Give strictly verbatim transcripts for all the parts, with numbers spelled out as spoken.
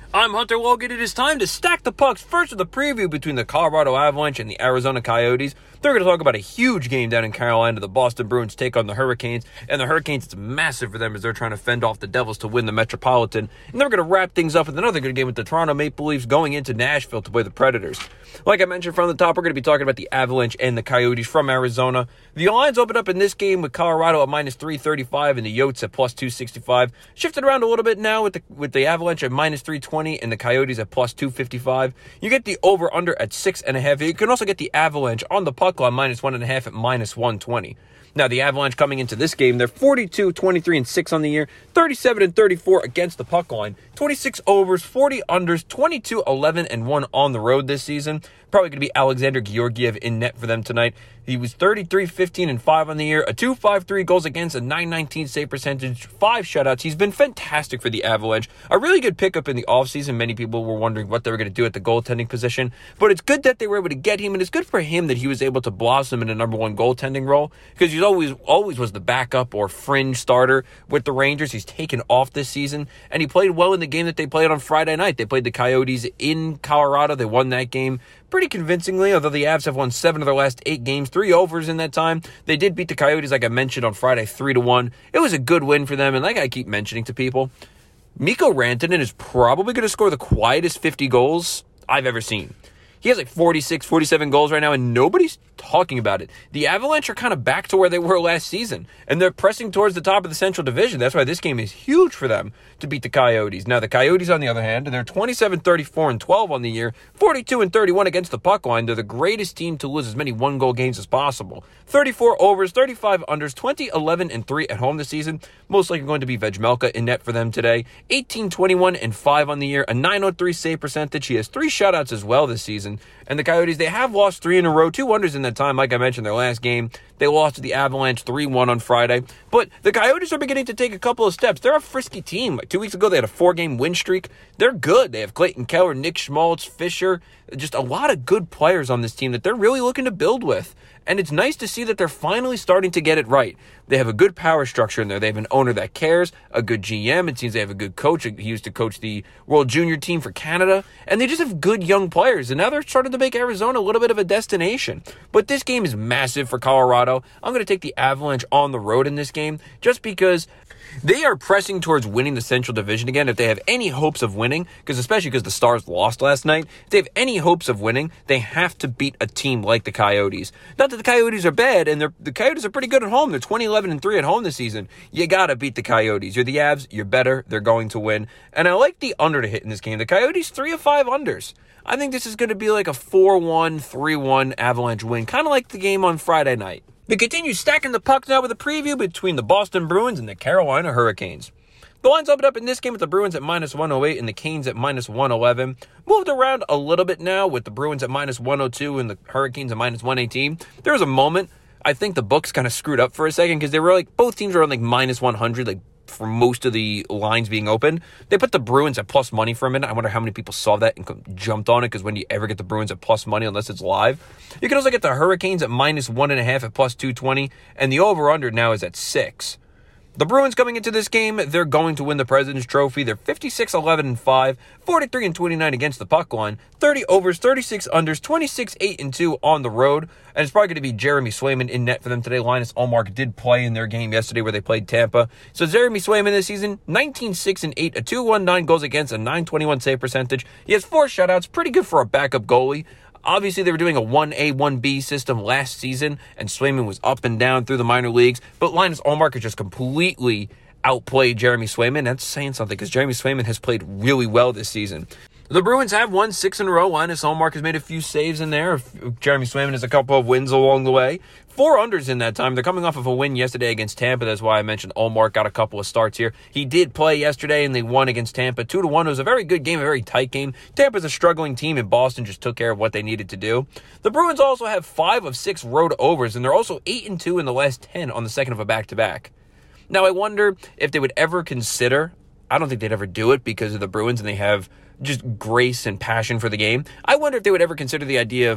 I'm Hunter Logan. It is time to stack the pucks. First with the preview between the Colorado Avalanche and the Arizona Coyotes. They're going to talk about a huge game down in Carolina. The Boston Bruins take on the Hurricanes. And the Hurricanes, it's massive for them as they're trying to fend off the Devils to win the Metropolitan. And they're going to wrap things up with another good game with the Toronto Maple Leafs going into Nashville to play the Predators. Like I mentioned from the top, we're going to be talking about the Avalanche and the Coyotes from Arizona. The lines opened up in this game with Colorado at minus three thirty-five and the Yotes at plus two sixty-five. Shifted around a little bit now with the with the Avalanche at minus three twenty and the Coyotes at plus two fifty-five. You get the over-under at six point five. You can also get the Avalanche on the puck line minus one point five at minus one twenty. Now, the Avalanche coming into this game, they're forty-two, twenty-three, and six on the year, thirty-seven and thirty-four against the puck line, twenty-six overs, forty unders, twenty-two, eleven, and one on the road this season. Probably going to be Alexander Georgiev in net for them tonight. He was thirty-three, fifteen, and five on the year, a two point five three goals against, a nine nineteen save percentage, five shutouts. He's been fantastic for the Avalanche. A really good pickup in the offseason. Many people were wondering what they were going to do at the goaltending position, but it's good that they were able to get him, and it's good for him that he was able to blossom in a number one goaltending role, because he's always always was the backup or fringe starter with the Rangers. He's taken off this season, and he played well in the game that they played on Friday night. They played the Coyotes in Colorado. They won that game pretty convincingly, although the Avs have won seven of their last eight games, three overs in that time. They did beat the Coyotes, like I mentioned, on Friday, three to one. It was a good win for them, and like I keep mentioning to people, Mikko Rantanen is probably going to score the quietest fifty goals I've ever seen. He has like forty-six, forty-seven goals right now, and nobody's talking about it. The Avalanche are kind of back to where they were last season, and they're pressing towards the top of the Central Division. That's why this game is huge for them to beat the Coyotes. Now, the Coyotes, on the other hand, they're twenty-seven, thirty-four, and twelve on the year, forty-two and thirty-one against the puck line. They're the greatest team to lose as many one-goal games as possible. thirty-four overs, thirty-five unders, twenty, eleven, and three at home this season. Most likely going to be Vejmelka in net for them today. eighteen, twenty-one, and five on the year, a nine oh three save percentage. He has three shutouts as well this season. And the Coyotes, they have lost three in a row, two wonders in that time. Like I mentioned, their last game, they lost to the Avalanche three one on Friday. But the Coyotes are beginning to take a couple of steps. They're a frisky team. Like two weeks ago, they had a four-game win streak. They're good. They have Clayton Keller, Nick Schmaltz, Fisher, just a lot of good players on this team that they're really looking to build with. And it's nice to see that they're finally starting to get it right. They have a good power structure in there. They have an owner that cares, a good G M. It seems they have a good coach. He used to coach the World Junior team for Canada. And they just have good young players. And now they're starting to make Arizona a little bit of a destination. But this game is massive for Colorado. I'm going to take the Avalanche on the road in this game just because they are pressing towards winning the Central Division again. If they have any hopes of winning, because especially because the Stars lost last night, if they have any hopes of winning, they have to beat a team like the Coyotes. Not that the Coyotes are bad, and they're, the Coyotes are pretty good at home. They're twenty, eleven, and three at home this season. You got to beat the Coyotes. You're the Avs. You're better. They're going to win. And I like the under to hit in this game. The Coyotes, three of five unders. I think this is going to be like a four one, three one Avalanche win, kind of like the game on Friday night. We continue stacking the puck now with a preview between the Boston Bruins and the Carolina Hurricanes. The lines opened up in this game with the Bruins at minus one oh eight and the Canes at minus one eleven. Moved around a little bit now with the Bruins at minus one oh two and the Hurricanes at minus one eighteen. There was a moment, I think the books kind of screwed up for a second because they were like, both teams were on like minus one hundred, like for most of the lines being open. They put the Bruins at plus money for a minute. I wonder how many people saw that and jumped on it, because when do you ever get the Bruins at plus money unless it's live? You can also get the Hurricanes at minus one and a half at plus two twenty, and the over-under now is at six. The Bruins coming into this game, they're going to win the President's Trophy. They're fifty-six, eleven, and five, forty-three and twenty-nine against the puck line, thirty overs, thirty-six unders, twenty-six, eight, and two on the road. And it's probably going to be Jeremy Swayman in net for them today. Linus Ullmark did play in their game yesterday where they played Tampa. So Jeremy Swayman this season, nineteen, six, and eight, a two nineteen goals against, a nine twenty-one save percentage. He has four shutouts, pretty good for a backup goalie. Obviously, they were doing a one A, one B system last season, and Swayman was up and down through the minor leagues. But Linus Ullmark just completely outplayed Jeremy Swayman. That's saying something, because Jeremy Swayman has played really well this season. The Bruins have won six in a row. Linus Ullmark has made a few saves in there. Jeremy Swayman has a couple of wins along the way. Four unders in that time. They're coming off of a win yesterday against Tampa. That's why I mentioned Ullmark got a couple of starts here. He did play yesterday, and they won against Tampa. Two to one. It was a very good game, a very tight game. Tampa's a struggling team, and Boston just took care of what they needed to do. The Bruins also have five of six road overs, and they're also eight and two in the last ten on the second of a back-to-back. Now, I wonder if they would ever consider, I don't think they'd ever do it because of the Bruins, and they have just grace and passion for the game. I wonder if they would ever consider the idea of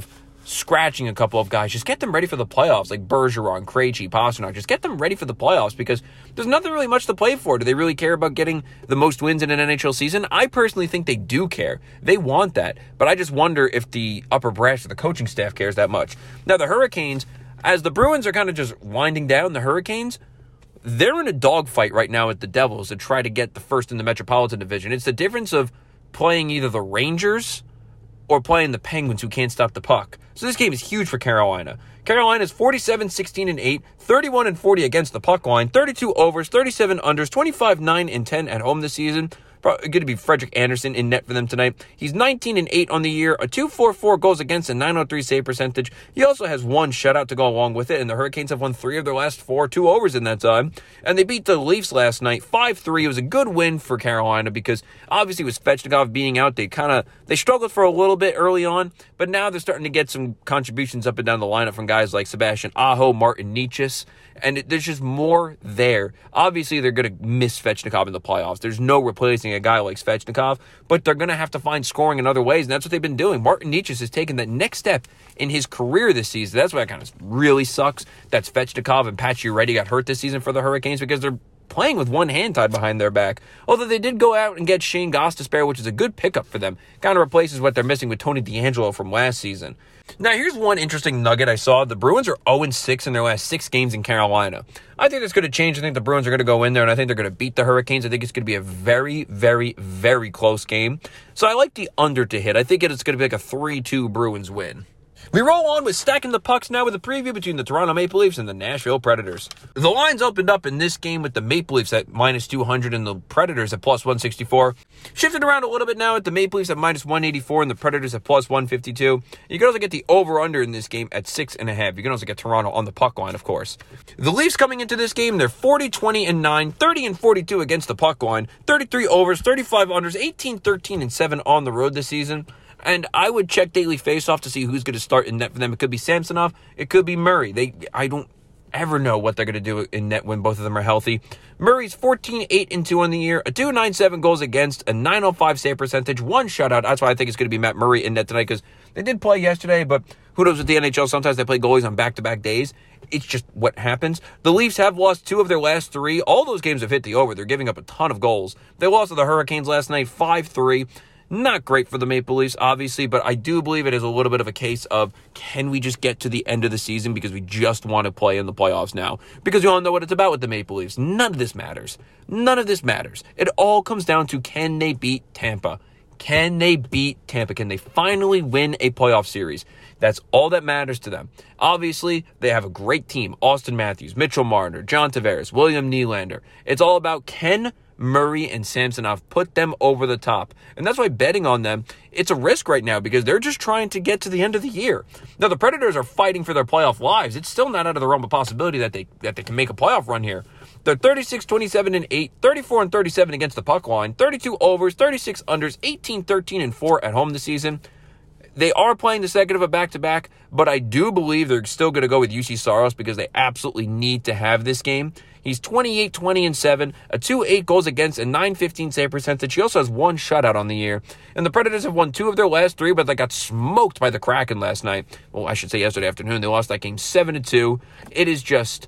scratching a couple of guys. Just get them ready for the playoffs, like Bergeron, Krejci, Pastrnak. Just get them ready for the playoffs because there's nothing really much to play for. Do they really care about getting the most wins in an N H L season? I personally think they do care. They want that. But I just wonder if the upper brass of the coaching staff cares that much. Now, the Hurricanes, as the Bruins are kind of just winding down, the Hurricanes, they're in a dogfight right now with the Devils to try to get the first in the Metropolitan Division. It's the difference of playing either the Rangers or playing the Penguins, who can't stop the puck. So this game is huge for Carolina. Carolina's forty-seven, sixteen, and eight, thirty-one and forty against the puck line, thirty-two overs, thirty-seven unders, twenty-five, nine, and ten at home this season. Probably going to be Frederik Andersen in net for them tonight. He's nineteen and eight on the year, a two point four four goals against, a nine oh three save percentage. He also has one shutout to go along with it, and the Hurricanes have won three of their last four, two overs in that time. And they beat the Leafs last night five three. It was a good win for Carolina because obviously with Svechnikov being out, they kind of they struggled for a little bit early on, but now they're starting to get some contributions up and down the lineup from guys like Sebastian Aho, Martin Necas, and it, there's just more there. Obviously, they're going to miss Svechnikov in the playoffs. There's no replacing a guy like Svechnikov, but they're going to have to find scoring in other ways, and that's what they've been doing. Martin Necas has taken that next step in his career this season. That's why it kind of really sucks that Svechnikov and Pacioretty got hurt this season for the Hurricanes because they're playing with one hand tied behind their back. Although they did go out and get Shane Gostisbehere, which is a good pickup for them. Kind of replaces what they're missing with Tony DeAngelo from last season. Now, here's one interesting nugget I saw. The Bruins are oh and six in their last six games in Carolina. I think that's going to change. I think the Bruins are going to go in there, and I think they're going to beat the Hurricanes. I think it's going to be a very, very, very close game. So I like the under to hit. I think it's going to be like a three two Bruins win. We roll on with stacking the pucks now with a preview between the Toronto Maple Leafs and the Nashville Predators. The lines opened up in this game with the Maple Leafs at minus two hundred and the Predators at plus one sixty-four. Shifted around a little bit now at the Maple Leafs at minus one eighty-four and the Predators at plus one fifty-two. You can also get the over-under in this game at six point five. You can also get Toronto on the puck line, of course. The Leafs coming into this game, they're forty, twenty, and nine, thirty and forty-two against the puck line, thirty-three overs, thirty-five unders, eighteen, thirteen, and seven on the road this season. And I would check daily faceoff to see who's going to start in net for them. It could be Samsonov. It could be Murray. They, I don't ever know what they're going to do in net when both of them are healthy. Murray's fourteen, eight, and two on the year, a two ninety-seven goals against, a nine oh five save percentage, one shutout. That's why I think it's going to be Matt Murray in net tonight because they did play yesterday, but who knows with the N H L? Sometimes they play goalies on back-to-back days. It's just what happens. The Leafs have lost two of their last three. All those games have hit the over. They're giving up a ton of goals. They lost to the Hurricanes last night, five three. Not great for the Maple Leafs, obviously, but I do believe it is a little bit of a case of can we just get to the end of the season because we just want to play in the playoffs now? Because you all know what it's about with the Maple Leafs. None of this matters. None of this matters. It all comes down to can they beat Tampa? Can they beat Tampa? Can they finally win a playoff series? That's all that matters to them. Obviously, they have a great team. Austin Matthews, Mitchell Marner, John Tavares, William Nylander. It's all about can Murray and Samsonov put them over the top. And that's why betting on them, it's a risk right now because they're just trying to get to the end of the year. Now, the Predators are fighting for their playoff lives. It's still not out of the realm of possibility that they that they can make a playoff run here. They're thirty-six, twenty-seven, and eight, thirty-four and thirty-seven against the puck line, thirty-two overs, thirty-six unders, eighteen, thirteen, and four at home this season. They are playing the second of a back-to-back, but I do believe they're still going to go with U C Saros because they absolutely need to have this game. He's twenty-eight, twenty, and seven, a two eight goals against, a nine fifteen save percentage. He also has one shutout on the year. And the Predators have won two of their last three, but they got smoked by the Kraken last night. Well, I should say yesterday afternoon. They lost that game seven to two. It is just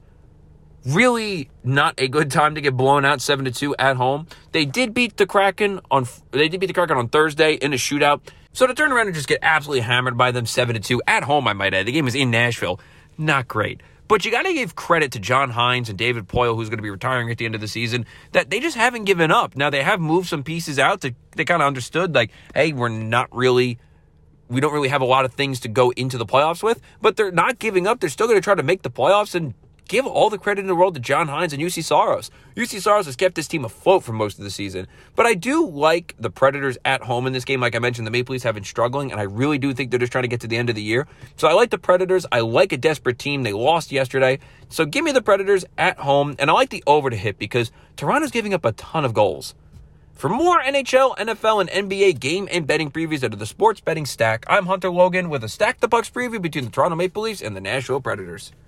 really not a good time to get blown out seven to two at home. They did beat the Kraken on they did beat the Kraken on Thursday in a shootout. So to turn around and just get absolutely hammered by them seven to two at home, I might add. The game is in Nashville. Not great. But you got to give credit to John Hines and David Poile, who's going to be retiring at the end of the season, that they just haven't given up. Now, they have moved some pieces out. To, they kind of understood, like, hey, we're not really, we don't really have a lot of things to go into the playoffs with. But they're not giving up. They're still going to try to make the playoffs and give all the credit in the world to John Hines and U C Saros. U C Saros has kept this team afloat for most of the season. But I do like the Predators at home in this game. Like I mentioned, the Maple Leafs have been struggling, and I really do think they're just trying to get to the end of the year. So I like the Predators. I like a desperate team. They lost yesterday. So give me the Predators at home, and I like the over to hit because Toronto's giving up a ton of goals. For more N H L, N F L, and N B A game and betting previews out of the Sports Betting Stack, I'm Hunter Logan with a Stack the Pucks preview between the Toronto Maple Leafs and the Nashville Predators.